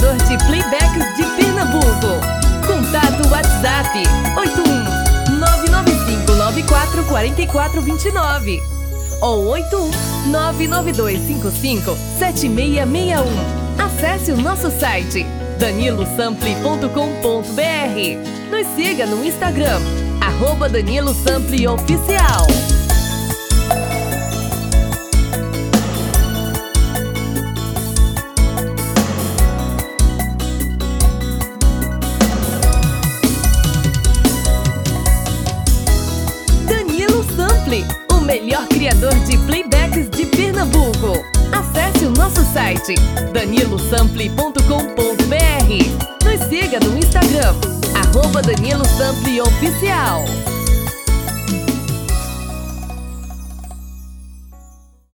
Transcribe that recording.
criador de playbacks de Pernambuco. Contato WhatsApp 81-99594-4429 ou 81-99255-7661. Acesse o nosso site danilosample.com.br. Nos siga no Instagram, @DaniloSample Oficial. Danilo Sample, o melhor criador de playbacks de Pernambuco. Acesse o nosso site danilosample.com.br. Nos siga no Instagram, @DaniloSample Oficial.